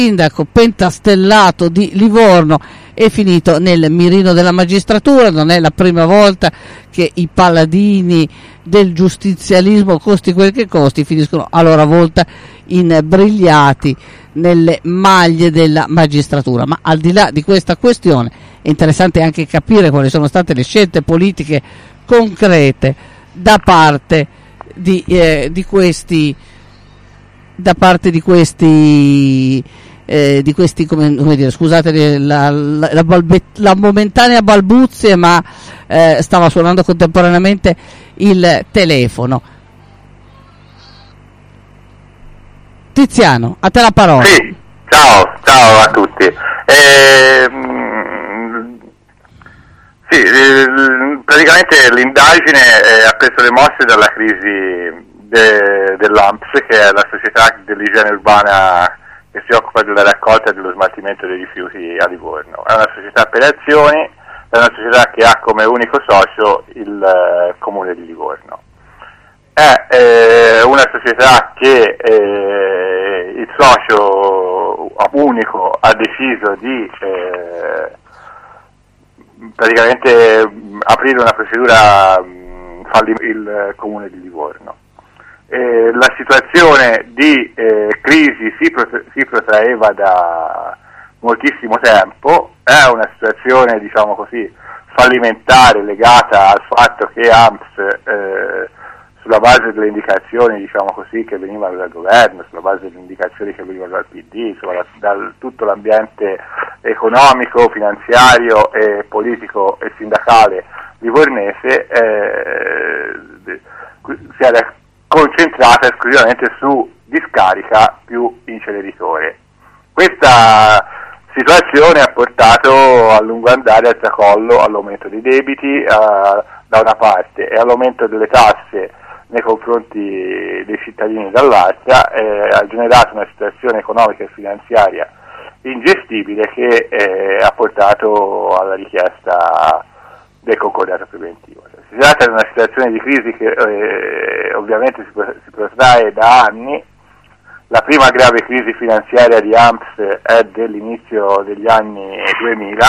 sindaco pentastellato di Livorno è finito nel mirino della magistratura. Non è la prima volta che i paladini del giustizialismo, costi quel che costi, finiscono a loro volta imbrigliati nelle maglie della magistratura. Ma al di là di questa questione è interessante anche capire quali sono state le scelte politiche concrete da parte di questi come dire, scusate la momentanea balbuzie, ma stava suonando contemporaneamente il telefono. Tiziano, a te la parola. Sì, ciao a tutti. Praticamente l'indagine ha preso le mosse dalla crisi dell'ANPS, che è la società dell'igiene urbana che si occupa della raccolta e dello smaltimento dei rifiuti a Livorno. È una società per azioni, è una società che ha come unico socio il comune di Livorno. È una società che il socio unico ha deciso di praticamente aprire una procedura il comune di Livorno. La situazione di crisi si protraeva da moltissimo tempo, è una situazione, diciamo così, fallimentare, legata al fatto che ANPS, sulla base delle indicazioni, diciamo così, che venivano dal governo, sulla base delle indicazioni che venivano dal PD, da tutto l'ambiente economico, finanziario e politico e sindacale livornese, si era concentrata esclusivamente su discarica più inceneritore. Questa situazione ha portato a lungo andare al tracollo, all'aumento dei debiti da una parte e all'aumento delle tasse nei confronti dei cittadini dall'altra, ha generato una situazione economica e finanziaria ingestibile che ha portato alla richiesta del concordato preventivo. Si tratta di una situazione di crisi che ovviamente si protrae da anni. La prima grave crisi finanziaria di ANPS è dell'inizio degli anni 2000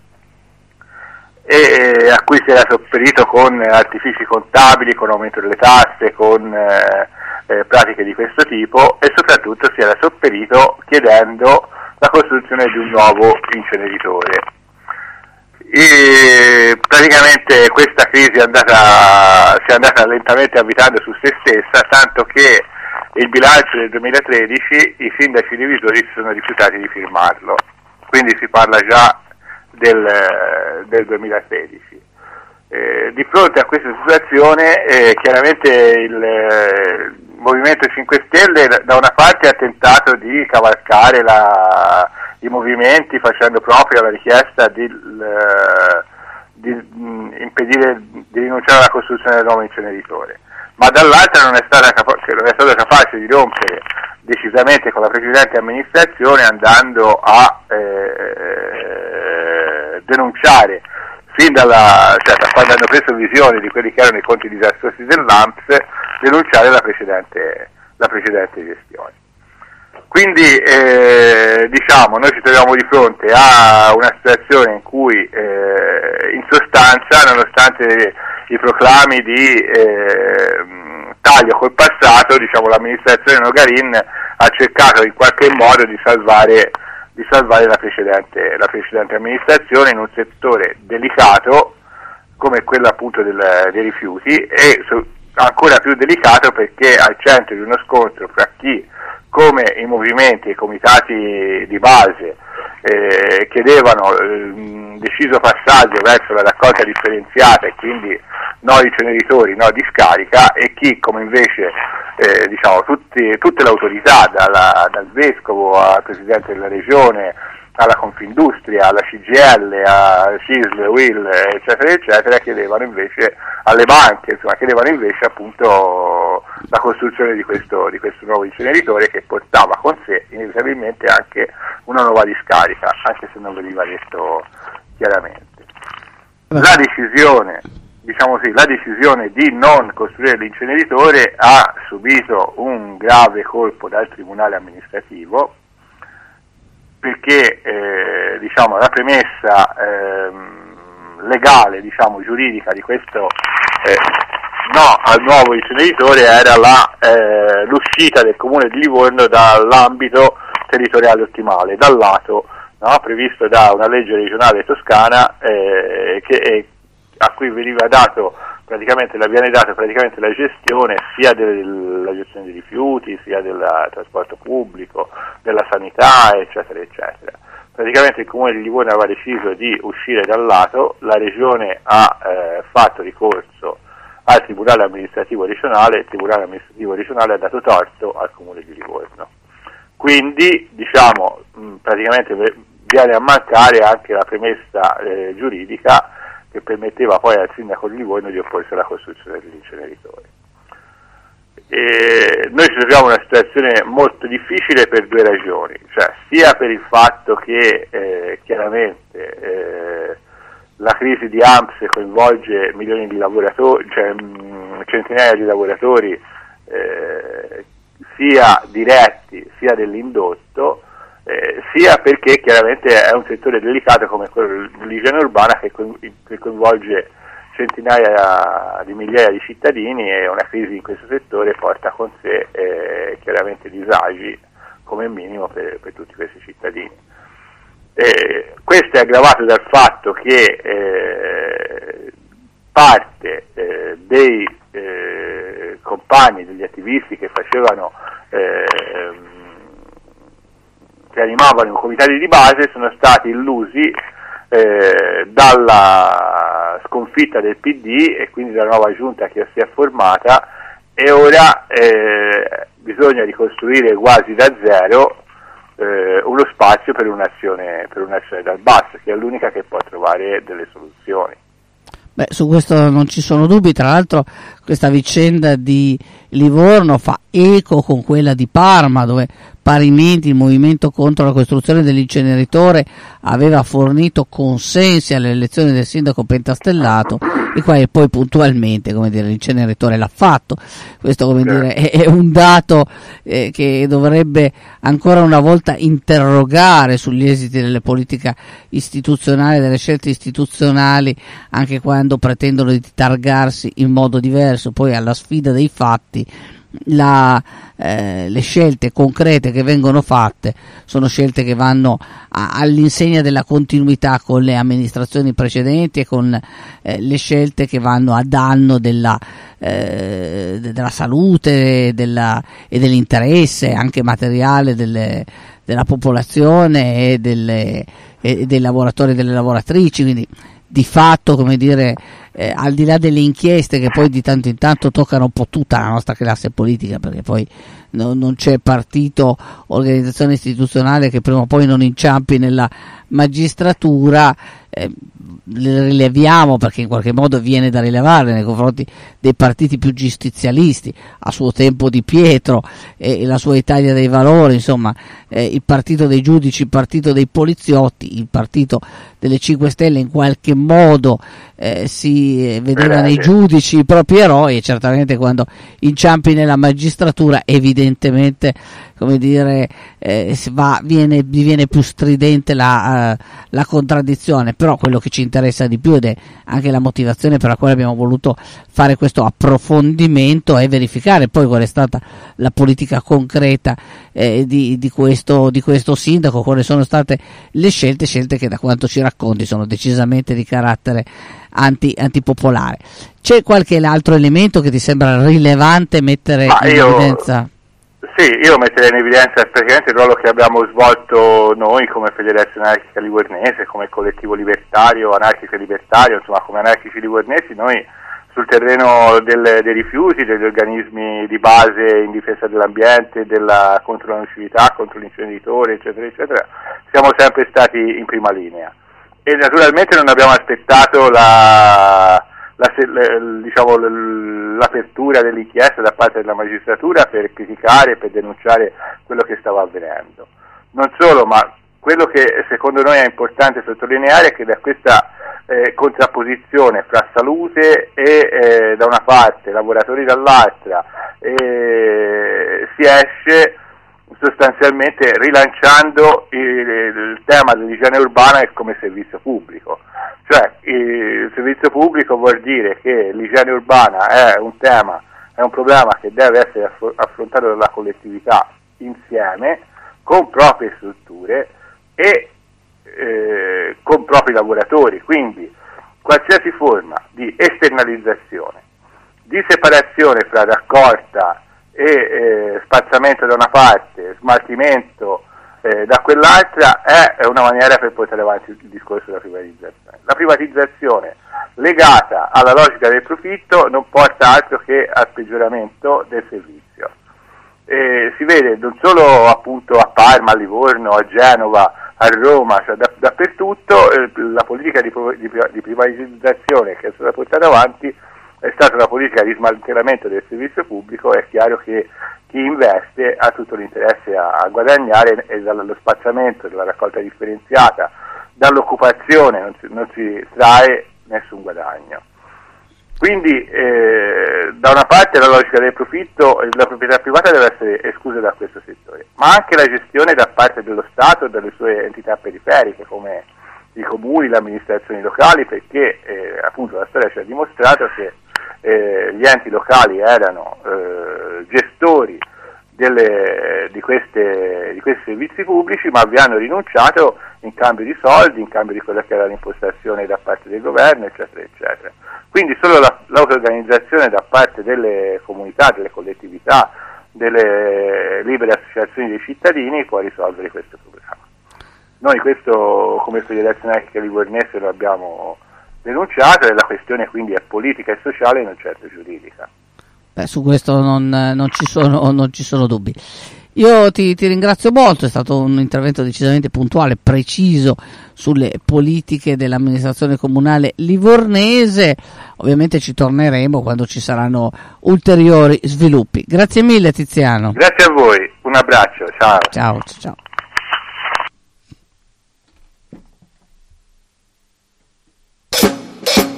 e a cui si era sopperito con artifici contabili, con aumento delle tasse, con pratiche di questo tipo, e soprattutto si era sopperito chiedendo la costruzione di un nuovo inceneritore. E praticamente questa crisi si è andata lentamente avvitando su se stessa, tanto che il bilancio del 2013 i sindaci divisori si sono rifiutati di firmarlo, quindi si parla già del 2013. Di fronte a questa situazione chiaramente il Movimento 5 Stelle da una parte ha tentato di cavalcare i movimenti facendo propria la richiesta di impedire di rinunciare alla costruzione del nuovo inceneritore, ma dall'altra non è stato capace di rompere decisamente con la precedente amministrazione, andando a denunciare da quando hanno preso visione di quelli che erano i conti disastrosi dell'ANPS, denunciare la precedente gestione. Quindi noi ci troviamo di fronte a una situazione in cui in sostanza, nonostante i proclami di taglio col passato, l'amministrazione Nogarin ha cercato in qualche modo di salvare la precedente amministrazione in un settore delicato come quello appunto dei rifiuti, e ancora più delicato perché al centro di uno scontro fra chi, come i movimenti e i comitati di base, chiedevano deciso passaggio verso la raccolta differenziata e quindi no inceneritori, no discarica, e chi, come invece tutte le autorità, dal vescovo al presidente della regione, alla Confindustria, alla CGL, a CISL, WIL, eccetera eccetera, chiedevano invece alle banche, chiedevano invece appunto la costruzione di questo nuovo inceneritore, che portava con sé inevitabilmente anche una nuova discarica, anche se non veniva detto chiaramente. La decisione di non costruire l'inceneritore ha subito un grave colpo dal Tribunale amministrativo, perché diciamo, la premessa legale, diciamo, giuridica di questo no al nuovo inceneritore era l'uscita del Comune di Livorno dall'ambito territoriale ottimale, dal lato previsto da una legge regionale toscana a cui viene data praticamente la gestione sia della gestione dei rifiuti, sia del trasporto pubblico, della sanità, eccetera, eccetera. Praticamente il Comune di Livorno aveva deciso di uscire dal lato, la Regione ha fatto ricorso al Tribunale Amministrativo Regionale, il Tribunale Amministrativo Regionale ha dato torto al Comune di Livorno. Quindi, diciamo, praticamente viene a mancare anche la premessa giuridica che permetteva poi al sindaco di Livorno di opporsi alla costruzione dell'inceneritore. Noi ci troviamo in una situazione molto difficile per due ragioni, cioè sia per il fatto che chiaramente la crisi di ANPS coinvolge milioni di lavoratori, cioè centinaia di lavoratori sia diretti sia dell'indotto, sia perché chiaramente è un settore delicato come quello dell'igiene urbana che coinvolge centinaia di migliaia di cittadini, e una crisi in questo settore porta con sé chiaramente disagi come minimo per tutti questi cittadini. Questo è aggravato dal fatto che parte dei compagni, degli attivisti che facevano che animavano i comitati di base sono stati illusi dalla sconfitta del PD e quindi dalla nuova giunta che si è formata, e ora bisogna ricostruire quasi da zero uno spazio per un'azione dal basso, che è l'unica che può trovare delle soluzioni. Beh, su questo non ci sono dubbi. Tra l'altro questa vicenda di Livorno fa eco con quella di Parma, dove parimenti il movimento contro la costruzione dell'inceneritore aveva fornito consensi alle elezioni del sindaco pentastellato, e poi puntualmente, come dire, l'inceneritore l'ha fatto. Questo, come dire, è un dato che dovrebbe ancora una volta interrogare sugli esiti delle politiche istituzionali, delle scelte istituzionali, anche quando pretendono di targarsi in modo diverso. Poi alla sfida dei fatti le scelte concrete che vengono fatte sono scelte che vanno all'insegna della continuità con le amministrazioni precedenti e con le scelte che vanno a danno della salute e dell'interesse anche materiale della popolazione e dei lavoratori e delle lavoratrici. Quindi di fatto, come dire, al di là delle inchieste che poi di tanto in tanto toccano un po' tutta la nostra classe politica, perché poi non c'è partito, organizzazione istituzionale che prima o poi non inciampi nella magistratura, le rileviamo perché in qualche modo viene da rilevare nei confronti dei partiti più giustizialisti, a suo tempo Di Pietro e la sua Italia dei Valori, insomma il partito dei giudici, il partito dei poliziotti, il partito delle 5 Stelle in qualche modo si vedeva nei giudici i propri eroi, e certamente quando inciampi nella magistratura evidentemente, come dire, diviene più stridente la contraddizione. Però quello che ci interessa di più, ed è anche la motivazione per la quale abbiamo voluto fare questo approfondimento, è verificare poi qual è stata la politica concreta di questo sindaco, quali sono state le scelte che da quanto ci racconti sono decisamente di carattere antipopolare. C'è qualche altro elemento che ti sembra rilevante mettere in evidenza? Sì, io metterei in evidenza praticamente il ruolo che abbiamo svolto noi come Federazione Anarchica Livornese, come collettivo libertario, anarchico e libertario, insomma come anarchici livornesi. Noi sul terreno dei rifiuti, degli organismi di base in difesa dell'ambiente, contro la nocività, contro l'inceneritore, eccetera, eccetera, siamo sempre stati in prima linea. E naturalmente non abbiamo aspettato l'apertura dell'inchiesta da parte della magistratura per criticare e per denunciare quello che stava avvenendo. Non solo, ma quello che secondo noi è importante sottolineare è che da questa contrapposizione fra salute e da una parte, lavoratori dall'altra, si esce sostanzialmente rilanciando il tema dell'igiene urbana come servizio pubblico. Cioè il servizio pubblico vuol dire che l'igiene urbana è un problema che deve essere affrontato dalla collettività insieme, con proprie strutture e con propri lavoratori, quindi qualsiasi forma di esternalizzazione, di separazione fra raccolta e spazzamento da una parte, smaltimento da quell'altra è una maniera per portare avanti il discorso della privatizzazione. La privatizzazione legata alla logica del profitto non porta altro che al peggioramento del servizio. Si vede non solo appunto a Parma, a Livorno, a Genova, a Roma, cioè dappertutto la politica di privatizzazione che è stata portata avanti è stata una politica di smantellamento del servizio pubblico. È chiaro che chi investe ha tutto l'interesse a guadagnare, e dallo spazzamento, dalla raccolta differenziata, dall'occupazione non si trae nessun guadagno. Quindi da una parte la logica del profitto e della proprietà privata deve essere esclusa da questo settore, ma anche la gestione da parte dello Stato e delle sue entità periferiche come i comuni, le amministrazioni locali, perché appunto la storia ci ha dimostrato che gli enti locali erano gestori di questi servizi pubblici, ma vi hanno rinunciato in cambio di soldi, in cambio di quella che era l'impostazione da parte del governo, eccetera, eccetera. Quindi solo l'autoorganizzazione da parte delle comunità, delle collettività, delle libere associazioni dei cittadini può risolvere questo problema. Noi questo come Federazione Anarchica Livornese lo abbiamo denunciato, e la questione quindi è politica e sociale e non certo giuridica. Su questo non ci sono dubbi. Io ti ringrazio molto, è stato un intervento decisamente puntuale, preciso sulle politiche dell'amministrazione comunale livornese. Ovviamente ci torneremo quando ci saranno ulteriori sviluppi. Grazie mille Tiziano. Grazie a voi, un abbraccio, ciao. Ciao.